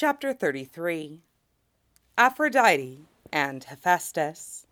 Chapter 33. Aphrodite and Hephaestus.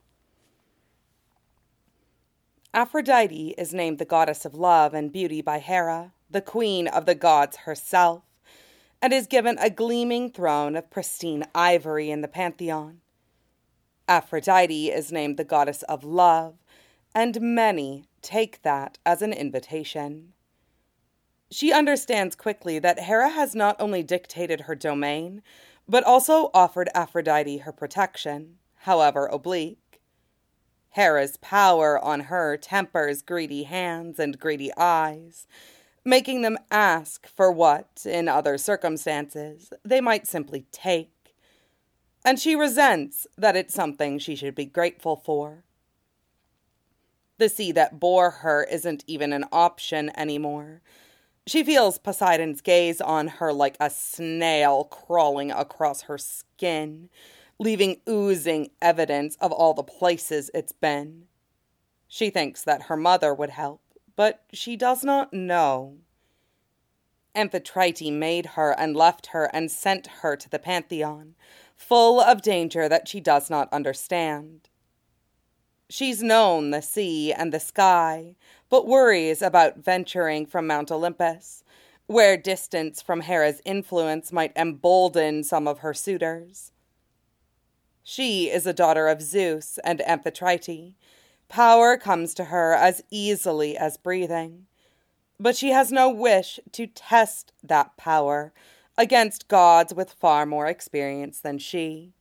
Aphrodite is named the goddess of love and beauty by Hera, the queen of the gods herself, and is given a gleaming throne of pristine ivory in the pantheon. Aphrodite is named the goddess of love, and many take that as an invitation. She understands quickly that Hera has not only dictated her domain, but also offered Aphrodite her protection, however oblique. Hera's power on her tempers greedy hands and greedy eyes, making them ask for what, in other circumstances, they might simply take. And she resents that it's something she should be grateful for. The sea that bore her isn't even an option anymore. She feels Poseidon's gaze on her like a snail crawling across her skin, leaving oozing evidence of all the places it's been. She thinks that her mother would help, but she does not know. Amphitrite made her and left her and sent her to the Pantheon, full of danger that she does not understand. She's known the sea and the sky, but worries about venturing from Mount Olympus, where distance from Hera's influence might embolden some of her suitors. She is a daughter of Zeus and Amphitrite. Power comes to her as easily as breathing, but she has no wish to test that power against gods with far more experience than she.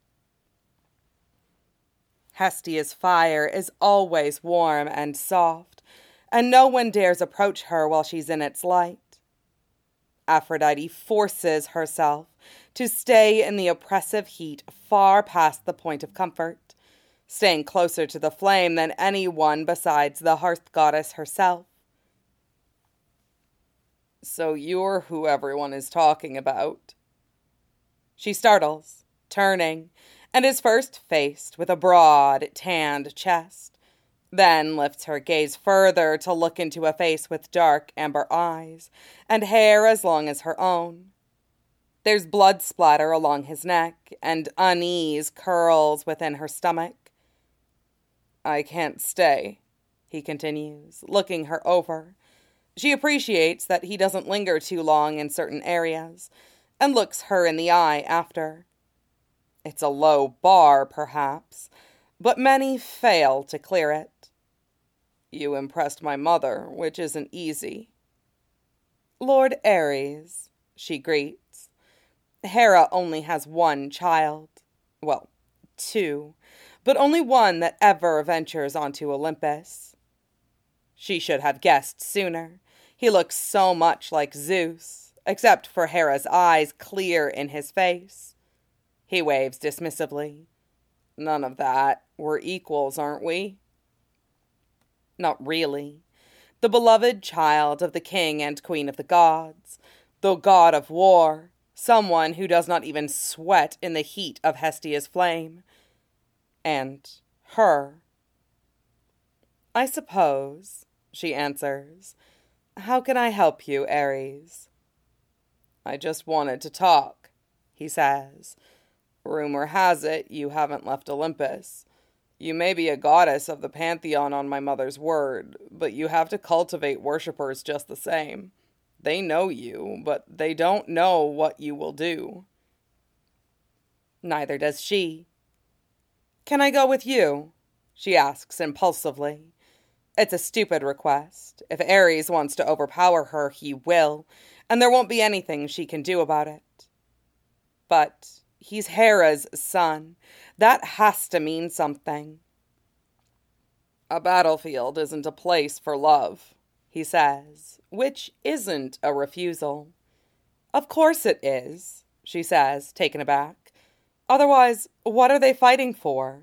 Hestia's fire is always warm and soft, and no one dares approach her while she's in its light. Aphrodite forces herself to stay in the oppressive heat far past the point of comfort, staying closer to the flame than anyone besides the hearth goddess herself. "So you're who everyone is talking about." She startles, turning, and is first faced with a broad, tanned chest, then lifts her gaze further to look into a face with dark amber eyes and hair as long as her own. There's blood splatter along his neck, and unease curls within her stomach. "I can't stay," he continues, looking her over. She appreciates that he doesn't linger too long in certain areas, and looks her in the eye after. It's a low bar, perhaps, but many fail to clear it. "You impressed my mother, which isn't easy." "Lord Ares," she greets. Hera only has one child. Well, two, but only one that ever ventures onto Olympus. She should have guessed sooner. He looks so much like Zeus, except for Hera's eyes clear in his face. He waves dismissively. "None of that. We're equals, aren't we?" Not really. The beloved child of the king and queen of the gods, the god of war, someone who does not even sweat in the heat of Hestia's flame. And her. "I suppose," she answers. "How can I help you, Ares?" "I just wanted to talk," he says. "Rumor has it you haven't left Olympus. You may be a goddess of the Pantheon on my mother's word, but you have to cultivate worshippers just the same. They know you, but they don't know what you will do." Neither does she. "Can I go with you?" she asks impulsively. It's a stupid request. If Ares wants to overpower her, he will, and there won't be anything she can do about it. But he's Hera's son. That has to mean something. "A battlefield isn't a place for love," he says, which isn't a refusal. "Of course it is," she says, taken aback. "Otherwise, what are they fighting for?"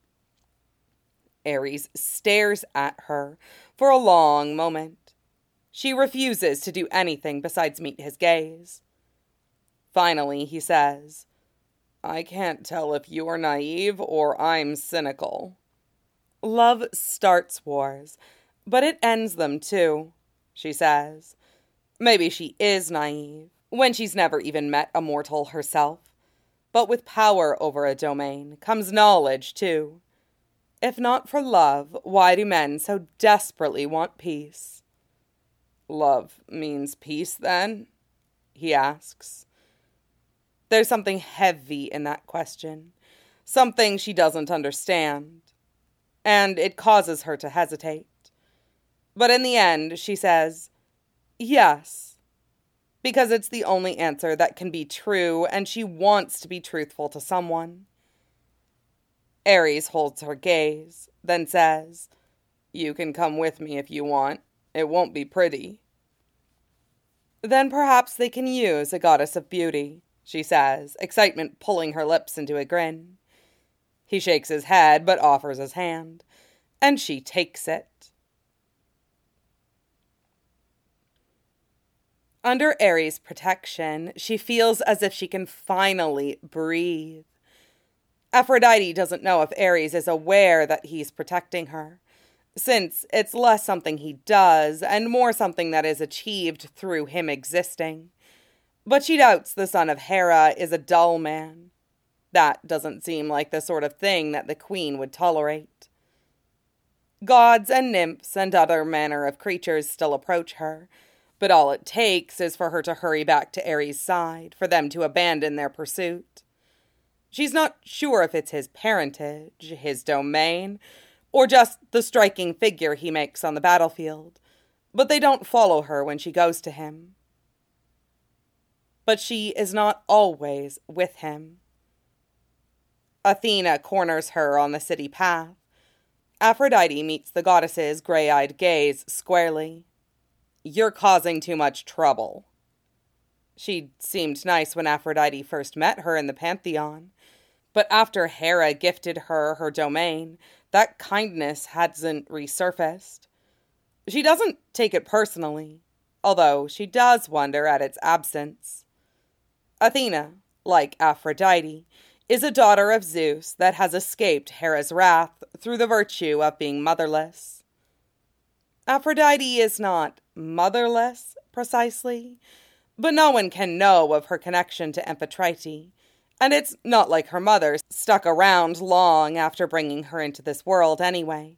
Ares stares at her for a long moment. She refuses to do anything besides meet his gaze. Finally, he says, "I can't tell if you're naive or I'm cynical." "Love starts wars, but it ends them too," she says. Maybe she is naive, when she's never even met a mortal herself, But with power over a domain comes knowledge, too. If not for love, why do men so desperately want peace? Love means peace, then? He asks. There's something heavy in that question, something she doesn't understand, and it causes her to hesitate. But in the end, she says, yes, because it's the only answer that can be true, and she wants to be truthful to someone. Ares holds her gaze, then says, you can come with me if you want. It won't be pretty. Then perhaps they can use a goddess of beauty, she says, excitement pulling her lips into a grin. He shakes his head, but offers his hand, and she takes it. Under Ares' protection, she feels as if she can finally breathe. Aphrodite doesn't know if Ares is aware that he's protecting her, since it's less something he does and more something that is achieved through him existing. But she doubts the son of Hera is a dull man. That doesn't seem like the sort of thing that the queen would tolerate. Gods and nymphs and other manner of creatures still approach her, but all it takes is for her to hurry back to Ares' side, for them to abandon their pursuit. She's not sure if it's his parentage, his domain, or just the striking figure he makes on the battlefield, but they don't follow her when she goes to him. But she is not always with him. Athena corners her on the city path. Aphrodite meets the goddess's gray-eyed gaze squarely. You're causing too much trouble. She seemed nice when Aphrodite first met her in the Pantheon, but after Hera gifted her her domain, that kindness hasn't resurfaced. She doesn't take it personally, although she does wonder at its absence. Athena, like Aphrodite, is a daughter of Zeus that has escaped Hera's wrath through the virtue of being motherless. Aphrodite is not motherless, precisely, but no one can know of her connection to Amphitrite, and it's not like her mother stuck around long after bringing her into this world anyway.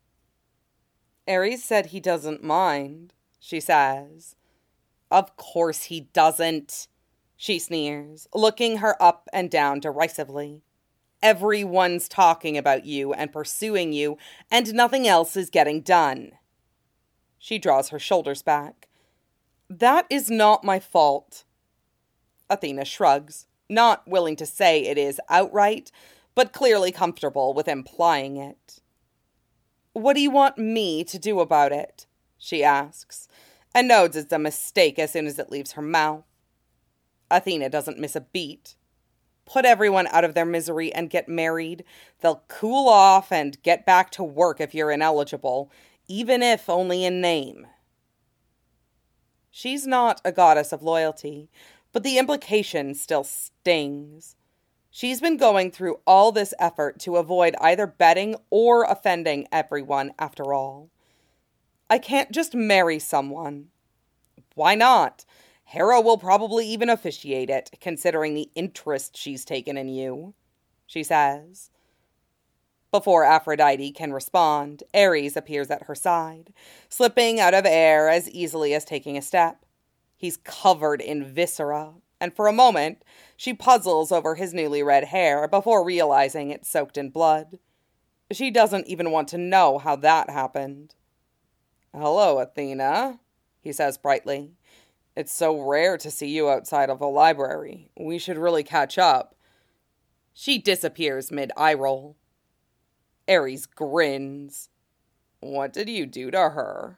Ares said he doesn't mind, she says. Of course he doesn't, she sneers, looking her up and down derisively. Everyone's talking about you and pursuing you, and nothing else is getting done. She draws her shoulders back. That is not my fault. Athena shrugs, not willing to say it is outright, but clearly comfortable with implying it. What do you want me to do about it? She asks, and knows it's a mistake as soon as it leaves her mouth. Athena doesn't miss a beat. Put everyone out of their misery and get married. They'll cool off and get back to work if you're ineligible, even if only in name. She's not a goddess of loyalty, but the implication still stings. She's been going through all this effort to avoid either betting or offending everyone after all. I can't just marry someone. Why not? Hera will probably even officiate it, considering the interest she's taken in you, she says. Before Aphrodite can respond, Ares appears at her side, slipping out of air as easily as taking a step. He's covered in viscera, and for a moment, she puzzles over his newly red hair before realizing it's soaked in blood. She doesn't even want to know how that happened. Hello, Athena, he says brightly. It's so rare to see you outside of the library. We should really catch up. She disappears mid-eye roll. Ares grins. What did you do to her?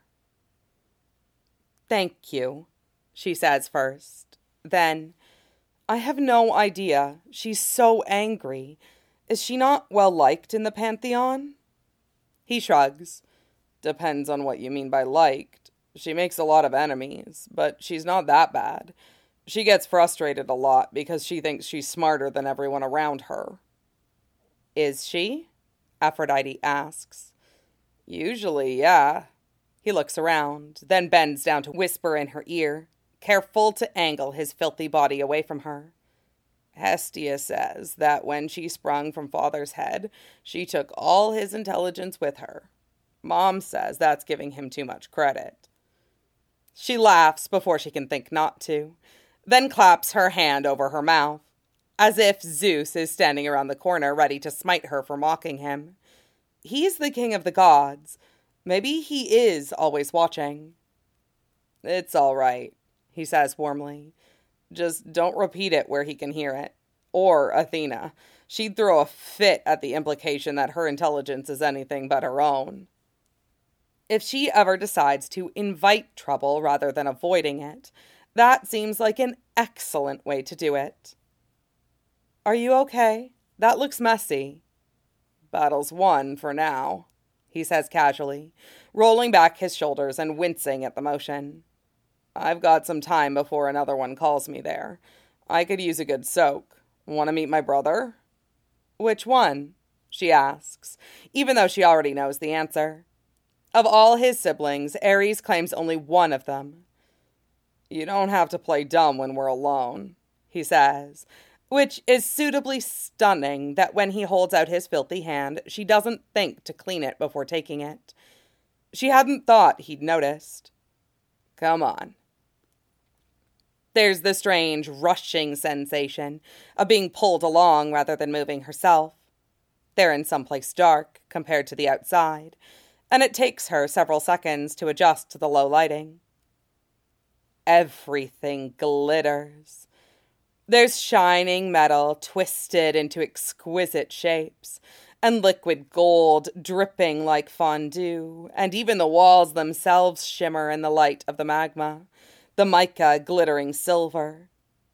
Thank you, she says first. Then, I have no idea. She's so angry. Is she not well liked in the Pantheon? He shrugs. Depends on what you mean by liked. She makes a lot of enemies, but she's not that bad. She gets frustrated a lot because she thinks she's smarter than everyone around her. Is she? Aphrodite asks. Usually, yeah. He looks around, then bends down to whisper in her ear, careful to angle his filthy body away from her. Hestia says that when she sprung from Father's head, she took all his intelligence with her. Mom says that's giving him too much credit. She laughs before she can think not to, then claps her hand over her mouth, as if Zeus is standing around the corner ready to smite her for mocking him. He's the king of the gods. Maybe he is always watching. It's all right, he says warmly. Just don't repeat it where he can hear it. Or Athena. She'd throw a fit at the implication that her intelligence is anything but her own. If she ever decides to invite trouble rather than avoiding it, that seems like an excellent way to do it. Are you okay? That looks messy. Battle's won for now, he says casually, rolling back his shoulders and wincing at the motion. I've got some time before another one calls me there. I could use a good soak. Want to meet my brother? Which one? She asks, even though she already knows the answer. Of all his siblings, Ares claims only one of them. You don't have to play dumb when we're alone, he says, which is suitably stunning that when he holds out his filthy hand, she doesn't think to clean it before taking it. She hadn't thought he'd noticed. Come on. There's the strange, rushing sensation of being pulled along rather than moving herself. They're in someplace dark compared to the outside, and it takes her several seconds to adjust to the low lighting. Everything glitters. There's shining metal twisted into exquisite shapes, and liquid gold dripping like fondue, and even the walls themselves shimmer in the light of the magma, the mica glittering silver.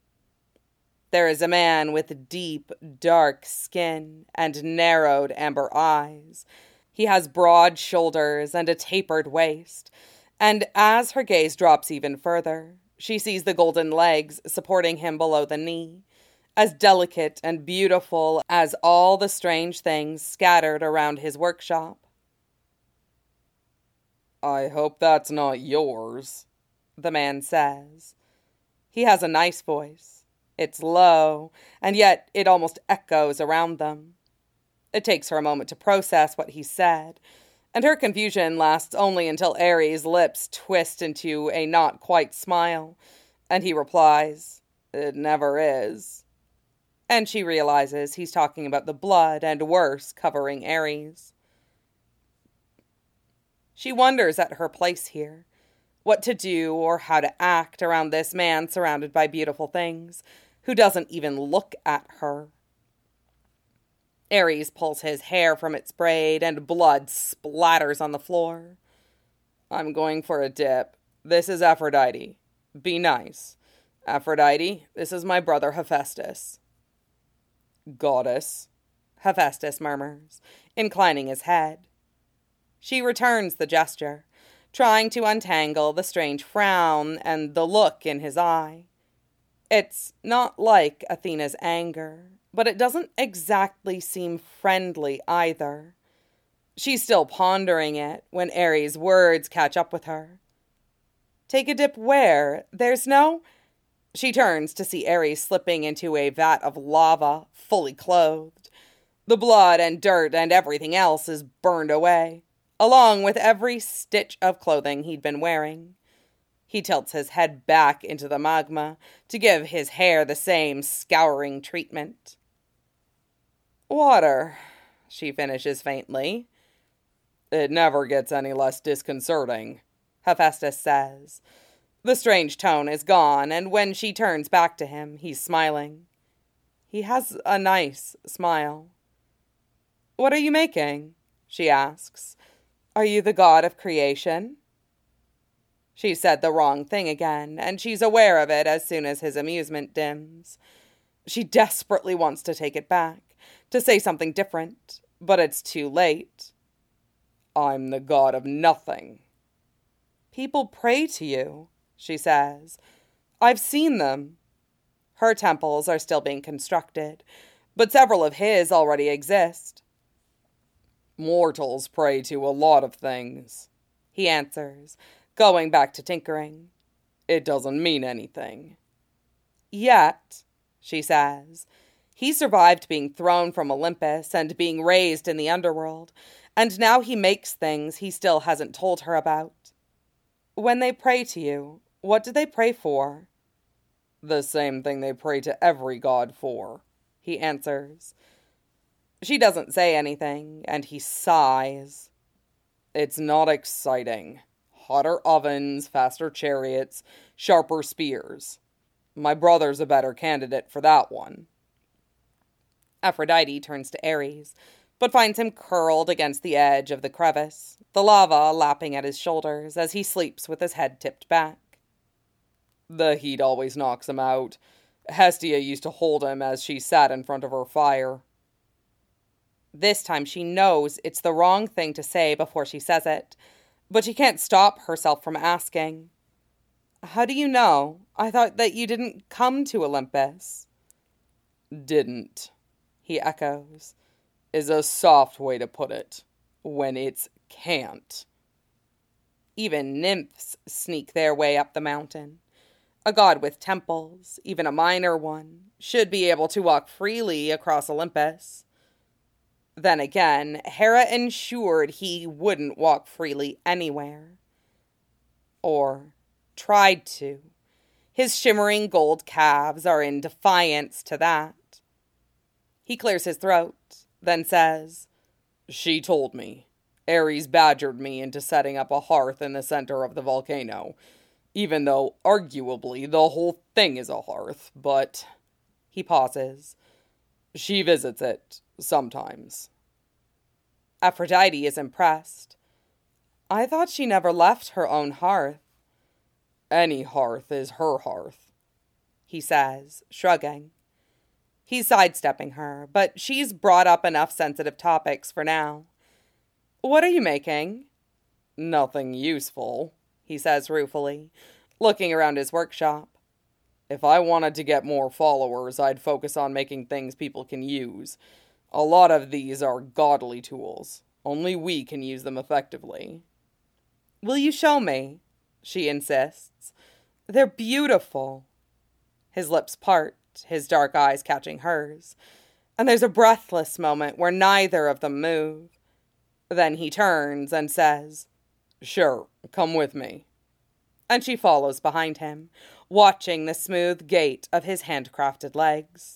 There is a man with deep, dark skin and narrowed amber eyes. He has broad shoulders and a tapered waist, and as her gaze drops even further, she sees the golden legs supporting him below the knee, as delicate and beautiful as all the strange things scattered around his workshop. I hope that's not yours, the man says. He has a nice voice. It's low, and yet it almost echoes around them. It takes her a moment to process what he said, and her confusion lasts only until Ares' lips twist into a not-quite smile, and he replies, It never is. And she realizes he's talking about the blood and worse covering Ares. She wonders at her place here, what to do or how to act around this man surrounded by beautiful things, who doesn't even look at her. Ares pulls his hair from its braid, and blood splatters on the floor. I'm going for a dip. This is Aphrodite. Be nice. Aphrodite, this is my brother Hephaestus. Goddess, Hephaestus murmurs, inclining his head. She returns the gesture, trying to untangle the strange frown and the look in his eye. It's not like Athena's anger, but it doesn't exactly seem friendly either. She's still pondering it when Ares' words catch up with her. Take a dip where? There's no... She turns to see Ares slipping into a vat of lava, fully clothed. The blood and dirt and everything else is burned away, along with every stitch of clothing he'd been wearing. He tilts his head back into the magma to give his hair the same scouring treatment. Water, she finishes faintly. It never gets any less disconcerting, Hephaestus says. The strange tone is gone, and when she turns back to him, he's smiling. He has a nice smile. What are you making? She asks. Are you the god of creation? She said the wrong thing again, and she's aware of it as soon as his amusement dims. She desperately wants to take it back, to say something different, but it's too late. I'm the god of nothing. People pray to you, she says. I've seen them. Her temples are still being constructed, but several of his already exist. Mortals pray to a lot of things, he answers, going back to tinkering. It doesn't mean anything. Yet, she says. He survived being thrown from Olympus and being raised in the underworld, and now he makes things he still hasn't told her about. When they pray to you, what do they pray for? The same thing they pray to every god for, he answers. She doesn't say anything, and he sighs. It's not exciting. Hotter ovens, faster chariots, sharper spears. My brother's a better candidate for that one. Aphrodite turns to Ares, but finds him curled against the edge of the crevice, the lava lapping at his shoulders as he sleeps with his head tipped back. The heat always knocks him out. Hestia used to hold him as she sat in front of her fire. This time she knows it's the wrong thing to say before she says it, but she can't stop herself from asking. How do you know? I thought that you didn't come to Olympus. Didn't, he echoes, is a soft way to put it, when it's can't. Even nymphs sneak their way up the mountain. A god with temples, even a minor one, should be able to walk freely across Olympus. Then again, Hera ensured he wouldn't walk freely anywhere. Or tried to. His shimmering gold calves are in defiance to that. He clears his throat, then says, She told me. Ares badgered me into setting up a hearth in the center of the volcano, even though, arguably, the whole thing is a hearth, but... He pauses. She visits it, sometimes. Aphrodite is impressed. I thought she never left her own hearth. Any hearth is her hearth, he says, shrugging. He's sidestepping her, but she's brought up enough sensitive topics for now. What are you making? Nothing useful, he says ruefully, looking around his workshop. If I wanted to get more followers, I'd focus on making things people can use. A lot of these are godly tools. Only we can use them effectively. Will you show me? She insists. They're beautiful. His lips part, his dark eyes catching hers, and there's a breathless moment where neither of them move. Then he turns and says, Sure, come with me. And she follows behind him, watching the smooth gait of his handcrafted legs.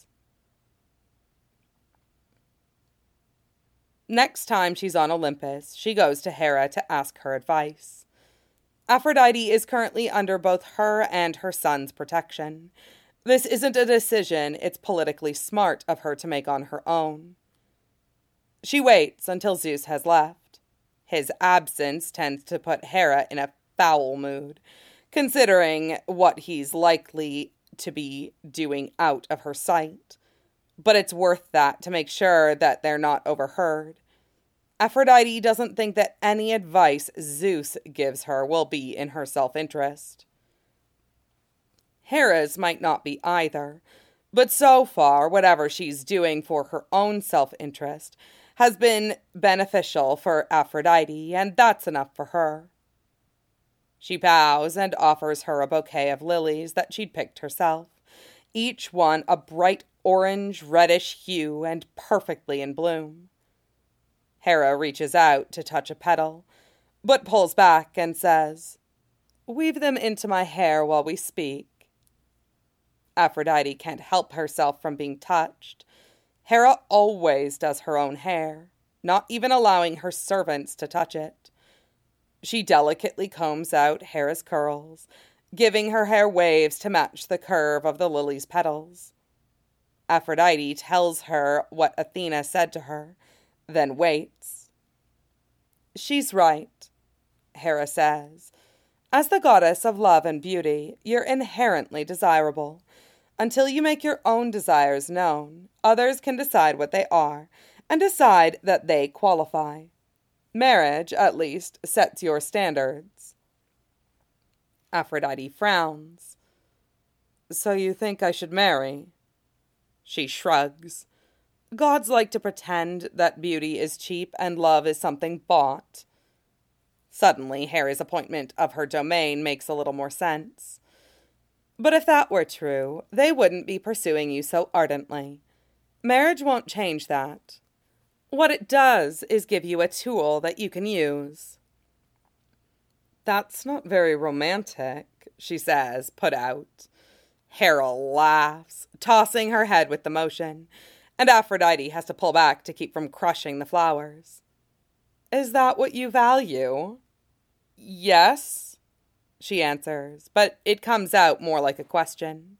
Next time she's on Olympus, she goes to Hera to ask her advice. Aphrodite is currently under both her and her son's protection. This isn't a decision it's politically smart of her to make on her own. She waits until Zeus has left. His absence tends to put Hera in a foul mood, considering what he's likely to be doing out of her sight. But it's worth that to make sure that they're not overheard. Aphrodite doesn't think that any advice Zeus gives her will be in her self-interest. Hera's might not be either, but so far, whatever she's doing for her own self-interest has been beneficial for Aphrodite, and that's enough for her. She bows and offers her a bouquet of lilies that she'd picked herself, each one a bright orange, reddish hue and perfectly in bloom. Hera reaches out to touch a petal, but pulls back and says, Weave them into my hair while we speak. Aphrodite can't help herself from being touched. Hera always does her own hair, not even allowing her servants to touch it. She delicately combs out Hera's curls, giving her hair waves to match the curve of the lily's petals. Aphrodite tells her what Athena said to her, then waits. She's right, Hera says. As the goddess of love and beauty, you're inherently desirable. Until you make your own desires known, others can decide what they are, and decide that they qualify. Marriage, at least, sets your standards. Aphrodite frowns. So you think I should marry? She shrugs. Gods like to pretend that beauty is cheap and love is something bought. Suddenly, Hera's appointment of her domain makes a little more sense. But if that were true, they wouldn't be pursuing you so ardently. Marriage won't change that. What it does is give you a tool that you can use." "That's not very romantic," she says, put out. Hera laughs, tossing her head with the motion, and Aphrodite has to pull back to keep from crushing the flowers. "Is that what you value?" "Yes," she answers, but it comes out more like a question.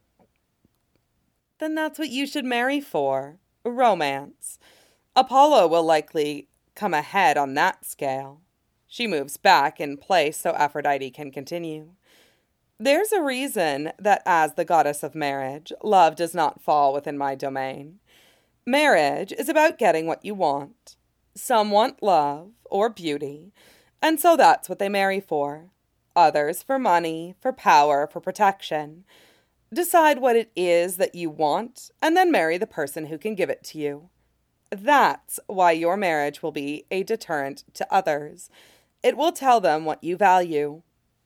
"Then that's what you should marry for. Romance. Apollo will likely come ahead on that scale." She moves back in place so Aphrodite can continue. "There's a reason that as the goddess of marriage, love does not fall within my domain. Marriage is about getting what you want. Some want love or beauty, and so that's what they marry for. Others for money, for power, for protection. Decide what it is that you want, and then marry the person who can give it to you. That's why your marriage will be a deterrent to others. It will tell them what you value."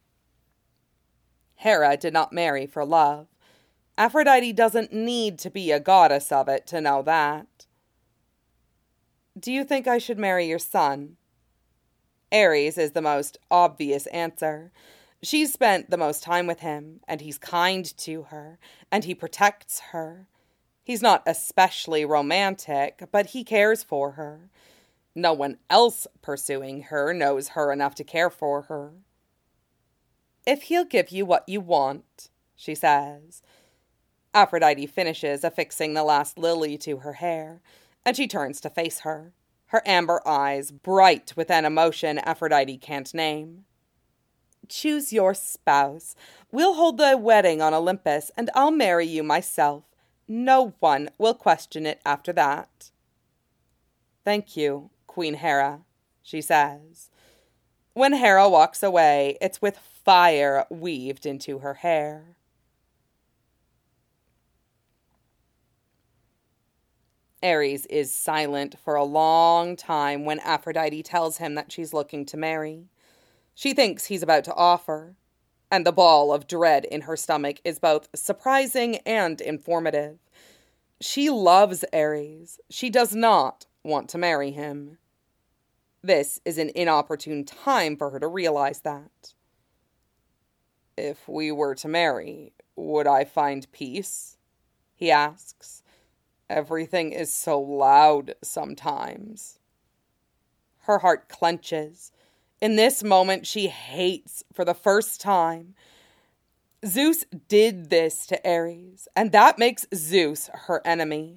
Hera did not marry for love. Aphrodite doesn't need to be a goddess of it to know that. "Do you think I should marry your son?" Ares is the most obvious answer. She's spent the most time with him, and he's kind to her, and he protects her. He's not especially romantic, but he cares for her. No one else pursuing her knows her enough to care for her. "If he'll give you what you want," she says. Aphrodite finishes affixing the last lily to her hair, and she turns to face her, her amber eyes bright with an emotion Aphrodite can't name. "Choose your spouse. We'll hold the wedding on Olympus, and I'll marry you myself. No one will question it after that." "Thank you, Queen Hera," she says. When Hera walks away, it's with fire weaved into her hair. Ares is silent for a long time when Aphrodite tells him that she's looking to marry. She thinks he's about to offer, and the ball of dread in her stomach is both surprising and informative. She loves Ares. She does not want to marry him. This is an inopportune time for her to realize that. "If we were to marry, would I find peace?" he asks. "Everything is so loud sometimes." Her heart clenches. In this moment, she hates for the first time. Zeus did this to Ares, and that makes Zeus her enemy.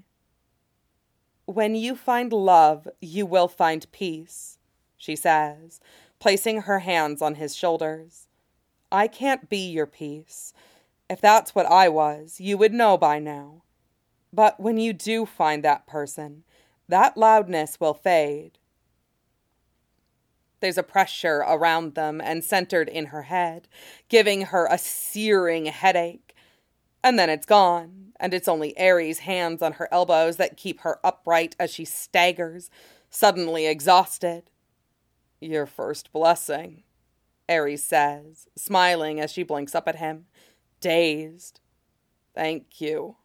"When you find love, you will find peace," she says, placing her hands on his shoulders. "I can't be your peace. If that's what I was, you would know by now. But when you do find that person, that loudness will fade." There's a pressure around them and centered in her head, giving her a searing headache. And then it's gone, and it's only Ares' hands on her elbows that keep her upright as she staggers, suddenly exhausted. "Your first blessing," Ares says, smiling as she blinks up at him, dazed. "Thank you."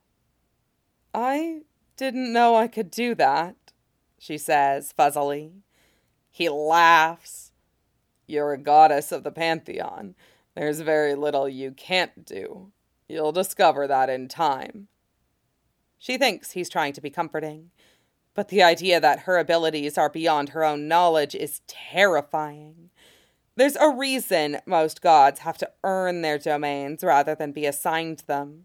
"I didn't know I could do that," she says fuzzily. He laughs. "You're a goddess of the pantheon. There's very little you can't do. You'll discover that in time." She thinks he's trying to be comforting, but the idea that her abilities are beyond her own knowledge is terrifying. There's a reason most gods have to earn their domains rather than be assigned them.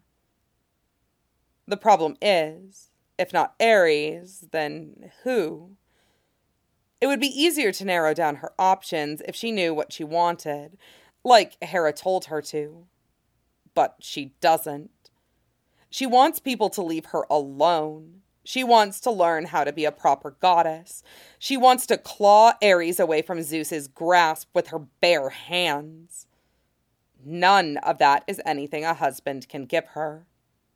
The problem is, if not Ares, then who? It would be easier to narrow down her options if she knew what she wanted, like Hera told her to. But she doesn't. She wants people to leave her alone. She wants to learn how to be a proper goddess. She wants to claw Ares away from Zeus's grasp with her bare hands. None of that is anything a husband can give her.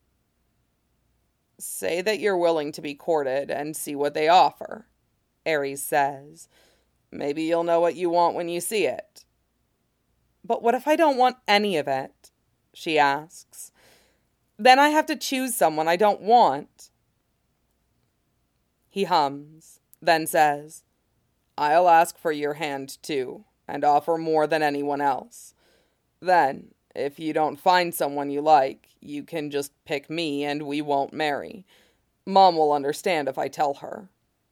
"Say that you're willing to be courted and see what they offer," Ares says. "Maybe you'll know what you want when you see it." "But what if I don't want any of it?" she asks. Then I have to choose someone I don't want. He hums, then says, I'll ask for your hand too, and offer more than anyone else. Then, if you don't find someone you like, you can just pick me and we won't marry. Mom will understand if I tell her.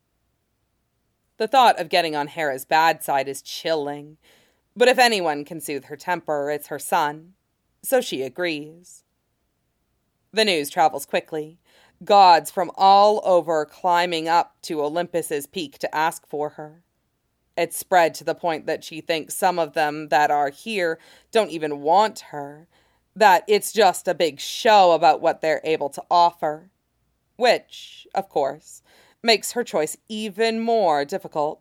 The thought of getting on Hera's bad side is chilling, but if anyone can soothe her temper, it's her son, so she agrees. The news travels quickly, gods from all over climbing up to Olympus's peak to ask for her. It's spread to the point that she thinks some of them that are here don't even want her, that it's just a big show about what they're able to offer, which, of course, makes her choice even more difficult.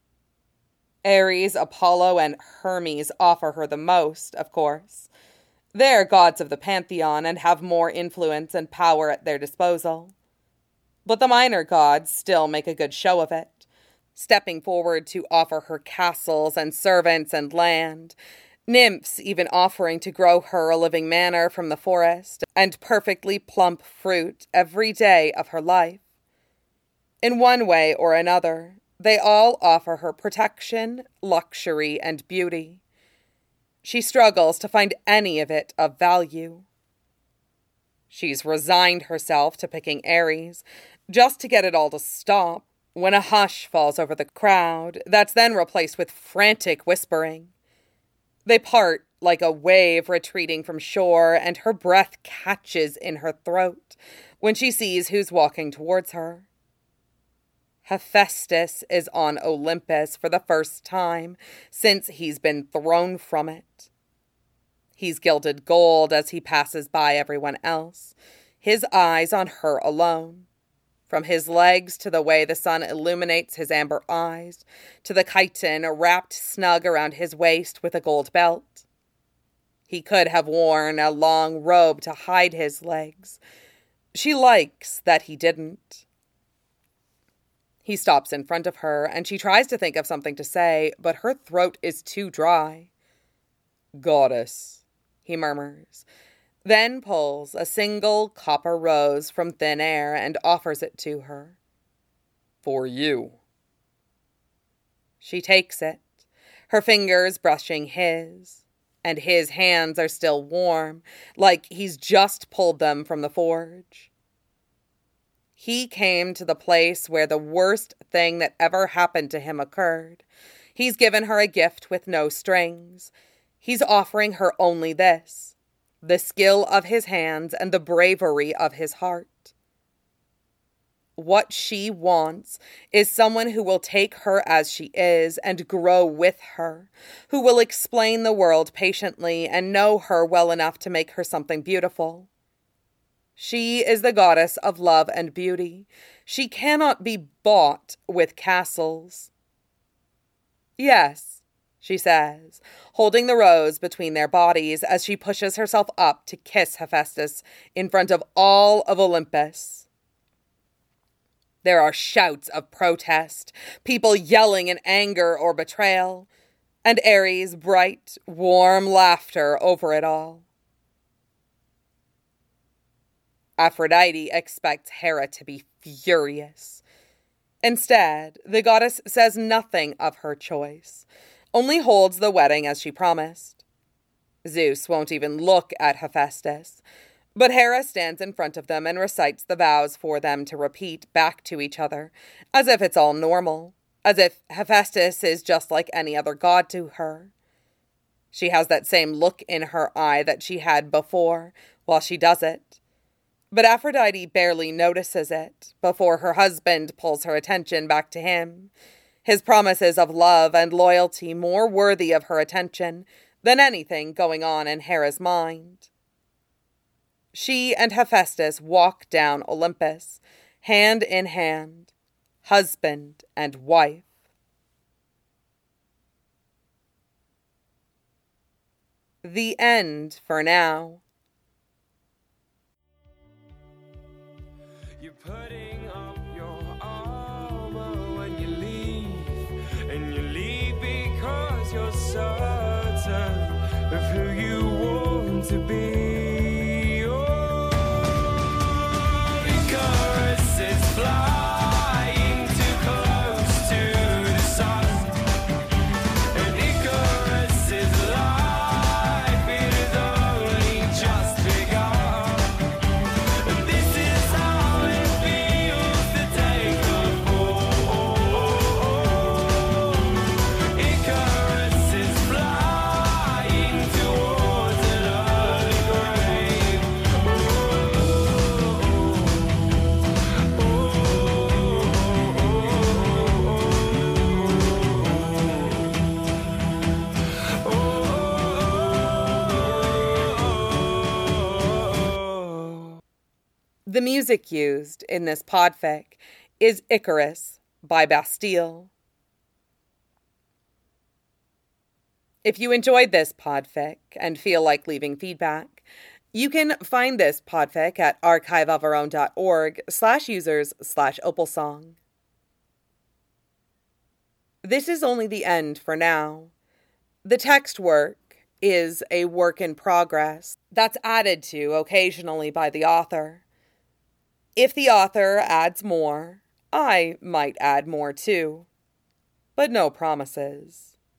Ares, Apollo, and Hermes offer her the most, of course. They're gods of the pantheon and have more influence and power at their disposal. But the minor gods still make a good show of it, stepping forward to offer her castles and servants and land, nymphs even offering to grow her a living manor from the forest and perfectly plump fruit every day of her life. In one way or another, they all offer her protection, luxury, and beauty. She struggles to find any of it of value. She's resigned herself to picking Ares, just to get it all to stop, when a hush falls over the crowd that's then replaced with frantic whispering. They part like a wave retreating from shore, and her breath catches in her throat when she sees who's walking towards her. Hephaestus is on Olympus for the first time since he's been thrown from it. He's gilded gold as he passes by everyone else, his eyes on her alone. From his legs to the way the sun illuminates his amber eyes, to the chiton wrapped snug around his waist with a gold belt. He could have worn a long robe to hide his legs. She likes that he didn't. He stops in front of her, and she tries to think of something to say, but her throat is too dry. "Goddess," he murmurs, then pulls a single copper rose from thin air and offers it to her. "For you." She takes it, her fingers brushing his, and his hands are still warm, like he's just pulled them from the forge. He came to the place where the worst thing that ever happened to him occurred. He's given her a gift with no strings. He's offering her only this: the skill of his hands and the bravery of his heart. What she wants is someone who will take her as she is and grow with her, who will explain the world patiently and know her well enough to make her something beautiful. She is the goddess of love and beauty. She cannot be bought with castles. "Yes," she says, holding the rose between their bodies as she pushes herself up to kiss Hephaestus in front of all of Olympus. There are shouts of protest, people yelling in anger or betrayal, and Ares' bright, warm laughter over it all. Aphrodite expects Hera to be furious. Instead, the goddess says nothing of her choice, only holds the wedding as she promised. Zeus won't even look at Hephaestus, but Hera stands in front of them and recites the vows for them to repeat back to each other, as if it's all normal, as if Hephaestus is just like any other god to her. She has that same look in her eye that she had before while she does it. But Aphrodite barely notices it before her husband pulls her attention back to him, his promises of love and loyalty more worthy of her attention than anything going on in Hera's mind. She and Hephaestus walk down Olympus, hand in hand, husband and wife. The end for now. You're putting up your armor when you leave, and you leave because you're certain of who you want to be. The music used in this podfic is Icarus by Bastille. If you enjoyed this podfic and feel like leaving feedback, you can find this podfic at archiveofourown.org/users/opalsong. This is only the end for now. The text work is a work in progress that's added to occasionally by the author. If the author adds more, I might add more too. But no promises.